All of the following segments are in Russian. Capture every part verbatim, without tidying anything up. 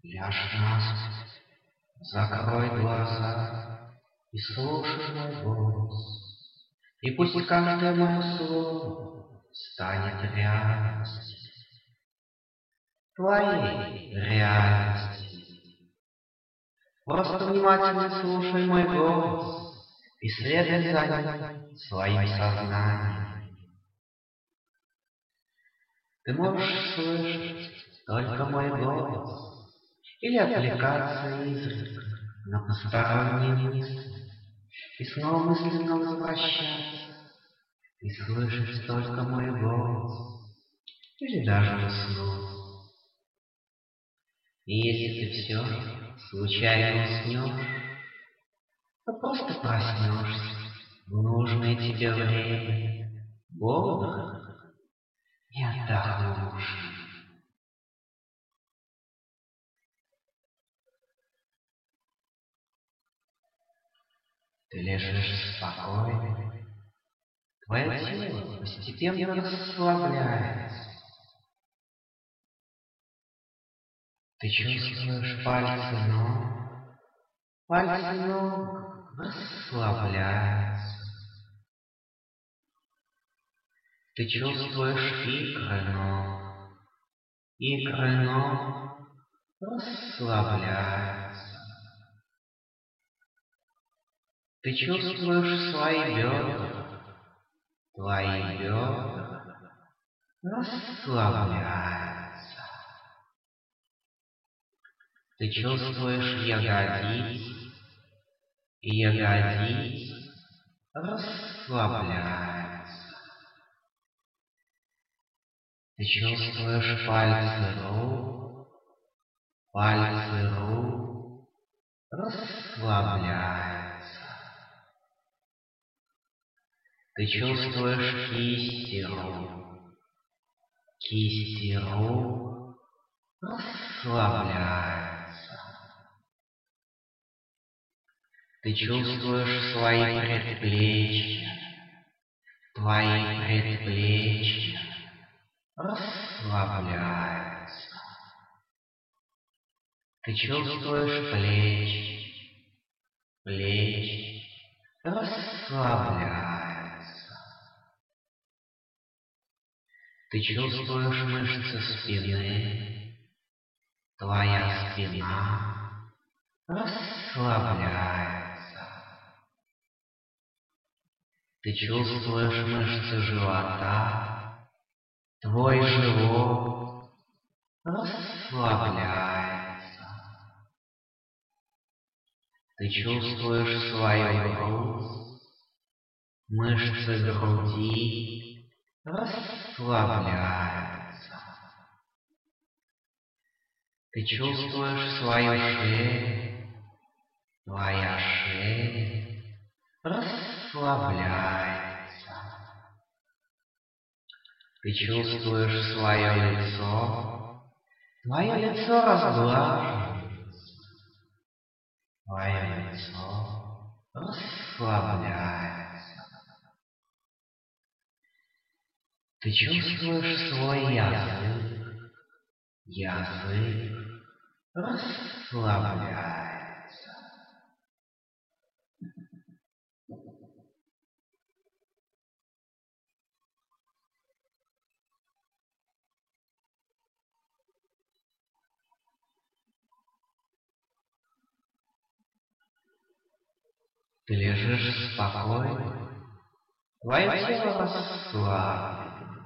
Ляжь на спину, закрой глаза и слушай мой голос. И пусть каждое мое слово станет реальностью, твоей реальностью. Просто внимательно слушай мой голос и следуй за ним своим сознанием. Ты можешь слышать только мой голос или отвлекаться изредка на посторонние мысли и снова мысленно возвращаться и слышать только мой голос или даже уснуть. И если ты все же случайно уснешь, то просто проснешься в нужное тебе время, бодро и отдохнувший. Ты лежишь спокойно, твое тело постепенно расслабляется. Ты чувствуешь пальцы ног, пальцы ног расслабляются. Ты чувствуешь икры ног, икры ног расслабляются. Ты чувствуешь свои бедра, твои бедра расслабляются. Ты чувствуешь ягодицы, и ягодицы расслабляются. Ты чувствуешь пальцы рук, пальцы рук расслабляются. Ты чувствуешь кисти рук, кисти рук расслабляются. Ты чувствуешь свои предплечья, твои предплечья расслабляются. Ты чувствуешь плечи, плечи расслабляются. Ты чувствуешь мышцы спины, твоя спина расслабляется. Ты чувствуешь мышцы живота, твой живот расслабляется. Ты чувствуешь свою грудь, мышцы груди расслабляются. Ты чувствуешь свою шею, твоя шея расслабляется. Ты чувствуешь свое лицо, твое лицо разглаживается. Твое лицо расслабляется. Ты чувствуешь свой язык, язык расслабляется. Ты лежишь спокойно, твое тело расслаблено.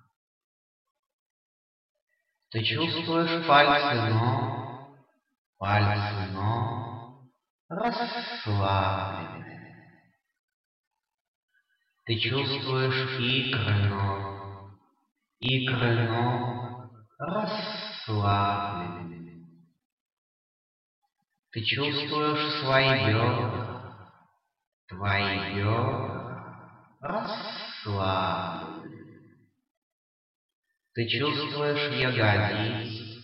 Ты чувствуешь пальцы ног, пальцы ног расслаблены. Ты чувствуешь икры ног, икры ног расслаблены. Ты чувствуешь свои бедра, твои бедра расслаблены. Ты чувствуешь ягодицы,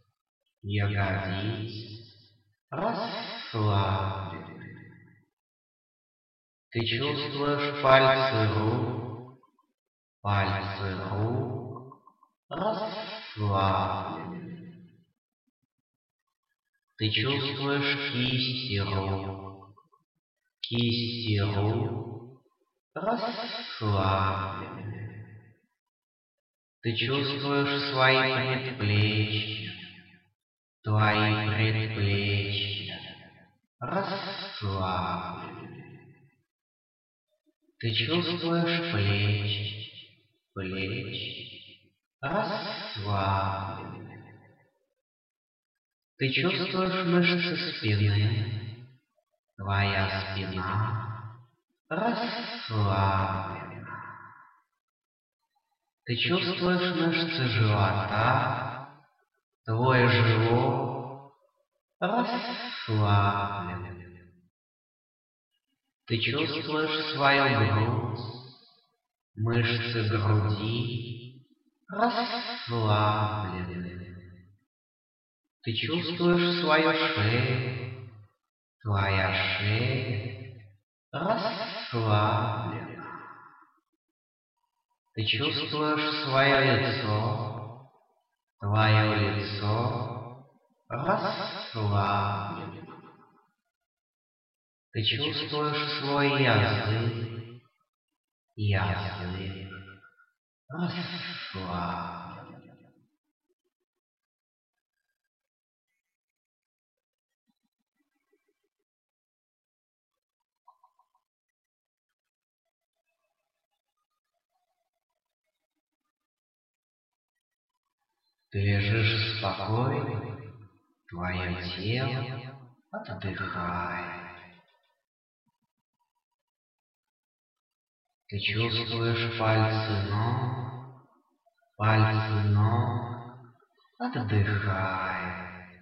ягодицы расслаблены. Ты чувствуешь пальцы рук, пальцы рук расслаблены. Ты чувствуешь кисти рук. Кисти рук расслаблены. Ты чувствуешь свои предплечья. Твои предплечья расслаблены. Ты чувствуешь плечи. Плечи расслаблены. Ты чувствуешь мышцы спины. Твоя спина расслаблена. Ты чувствуешь мышцы живота. Твой живот расслаблен. Ты чувствуешь свою грудь. Мышцы груди расслаблены. Ты чувствуешь свою шею. Твоя шея расслаблена. Ты чувствуешь свое лицо. Твое лицо расслаблено. Ты чувствуешь свой язык. Язык расслаблен. Ты лежишь спокойно, твое тело отдыхает. Ты чувствуешь пальцы ног, пальцы ног отдыхают.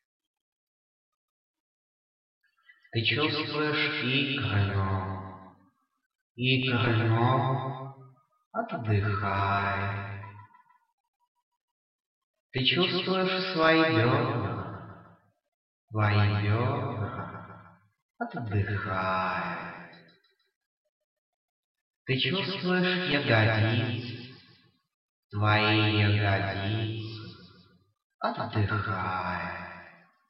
Ты чувствуешь икры ног, икры ног отдыхают. Ты чувствуешь свои бедра, твои бедра отдыхают. Ты чувствуешь ягодицы, твои ягодицы отдыхают.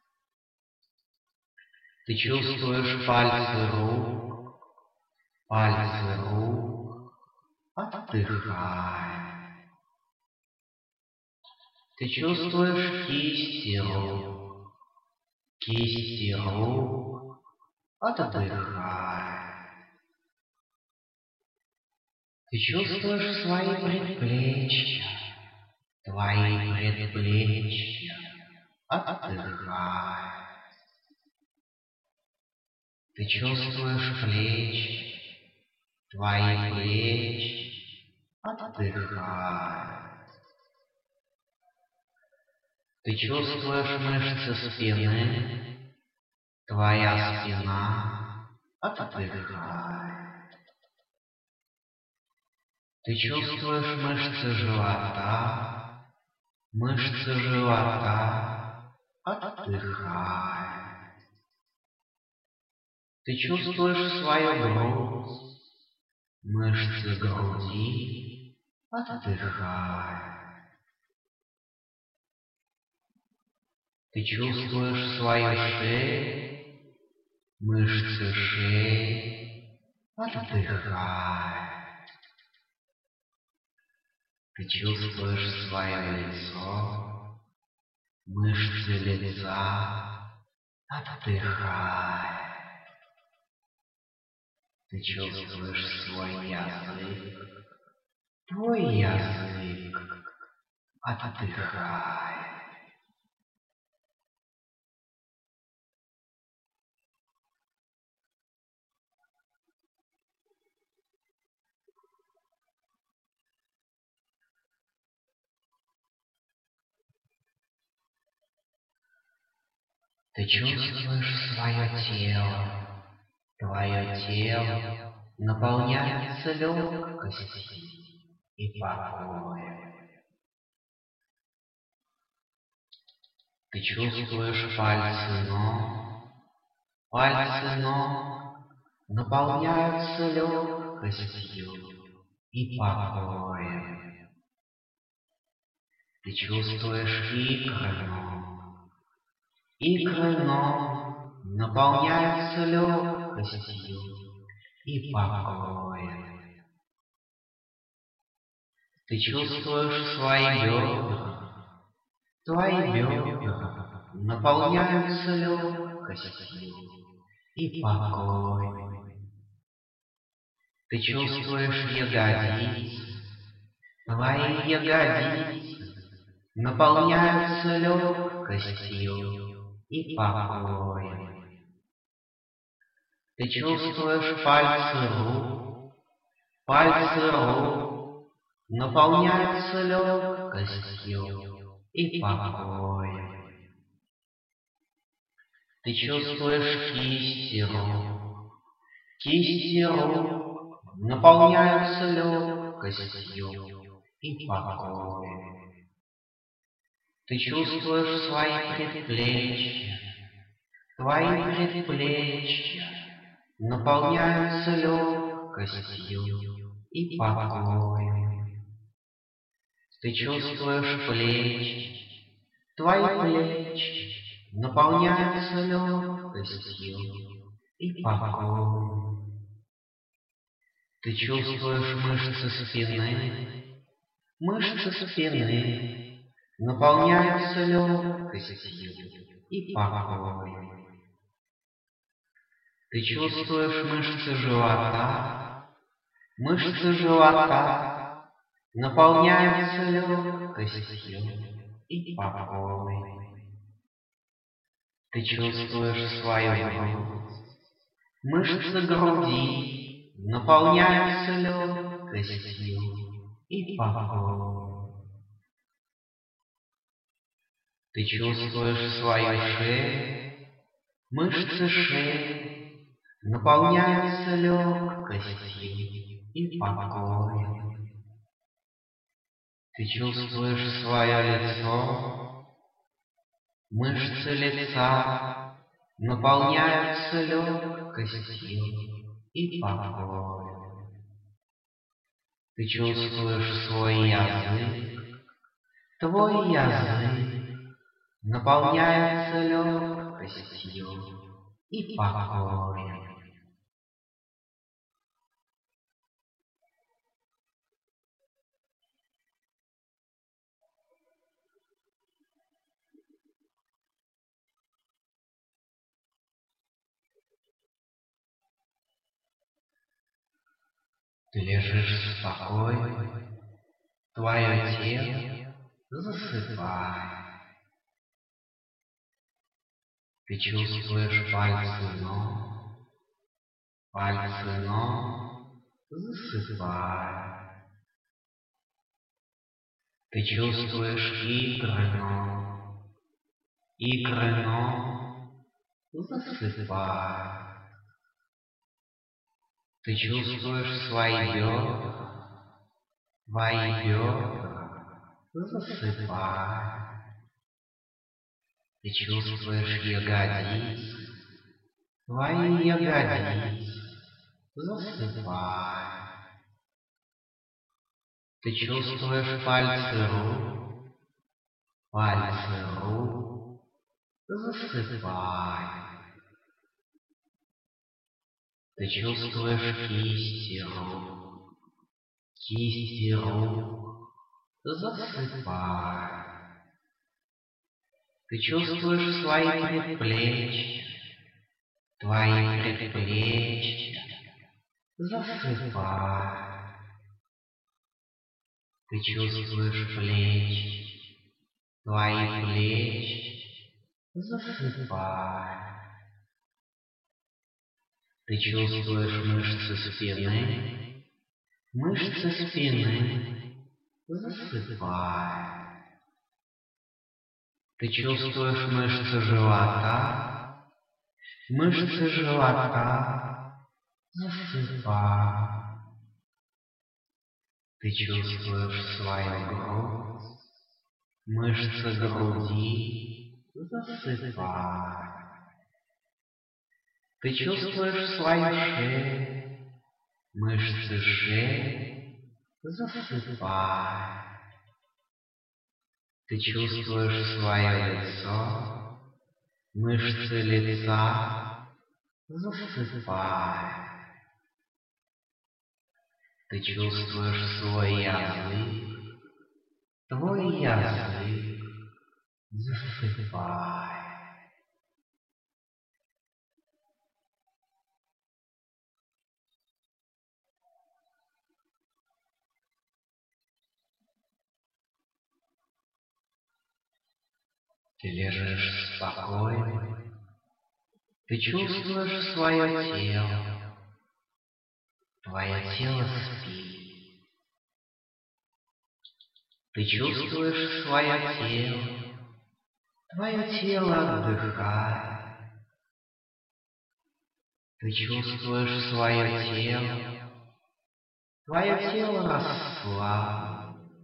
Ты чувствуешь пальцы рук, пальцы рук отдыхают. Ты чувствуешь кисти рук, кисти рук отдыхают. Ты чувствуешь свои предплечья, твои предплечья отдыхают. Ты чувствуешь плечи, твои плечи отдыхают. Ты чувствуешь мышцы спины, твоя спина отдыхает. Ты чувствуешь мышцы живота, мышцы живота отдыхают. Ты чувствуешь свою грудь, мышцы груди отдыхают. Ты чувствуешь свою шею, мышцы шеи отдыхают. Ты чувствуешь свое лицо, мышцы лица отдыхают. Ты чувствуешь свой язык, твой язык отдыхает. Ты чувствуешь свое тело, твое тело наполняется легкостью и покоем. Ты чувствуешь пальцы ног, пальцы ног наполняются легкостью и покоем. Ты чувствуешь икры ног, Икры ног наполняются легкостью и покоем. Ты чувствуешь свои бедра, твои бедра наполняются легкостью и покоем. Ты чувствуешь ягодицы, твои ягодицы наполняются легкостью и покоем. Ты чувствуешь пальцы рук, пальцы рук наполняются легкостью и покоем. Ты чувствуешь кисти рук, кисти рук наполняются легкостью и покоем. Ты чувствуешь свои предплечья, твои предплечья наполняются легкостью и покоем. Ты чувствуешь плечи, твои плечи наполняются легкостью и покоем. Ты чувствуешь мышцы спины, мышцы спины наполняются легкостью и покоем. Ты чувствуешь мышцы живота, мышцы живота наполняются легкостью и покоем. Ты чувствуешь свою грудь, мышцы груди наполняются легкостью и покоем. Ты чувствуешь свою шею, мышцы шеи наполняются легкостью и покоем. Ты чувствуешь свое лицо, мышцы лица наполняются легкостью и покоем. Ты чувствуешь свой язык, твой язык наполняется легкостью и покоем. Ты лежишь спокойно, твое тело засыпает. Ты чувствуешь пальцы ног, пальцы ног засыпают. Ты чувствуешь икры ног, икры ног засыпают. Ты чувствуешь свои бедра, твои бедра засыпают. Ты чувствуешь ягодицы, твои ягодицы засыпают. Ты чувствуешь пальцы рук, пальцы рук засыпают. Ты чувствуешь кисти рук, кисти рук засыпают. Ты чувствуешь свои предплечья, твои предплечья засыпают. Ты чувствуешь плечи, твои плечи засыпают. Ты чувствуешь мышцы спины, мышцы спины засыпают. Ты чувствуешь мышцы живота, мышцы живота засыпают. Ты чувствуешь свою грудь, мышцы груди засыпают. Ты чувствуешь свою шею, мышцы шеи засыпают. Ты чувствуешь свое лицо, мышцы лица засыпай. Ты чувствуешь свой язык, твой язык засыпай. Ты лежишь спокойно, ты чувствуешь свое тело, твое тело спит. Ты чувствуешь свое тело, твое тело отдыхает. Ты чувствуешь свое тело, твое тело расслаблено.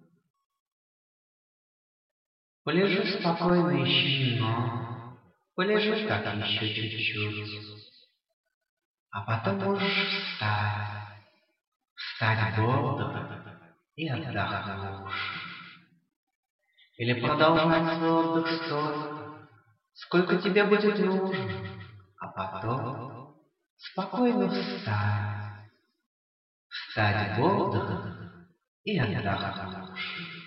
Полежи спокойно еще немного, полежи так еще чуть-чуть, а потом можешь встать, встать бодро и отдохнувши. Или продолжать свой отдых столько, сколько тебе будет нужно, а потом спокойно встать, встать бодро и отдохнувши.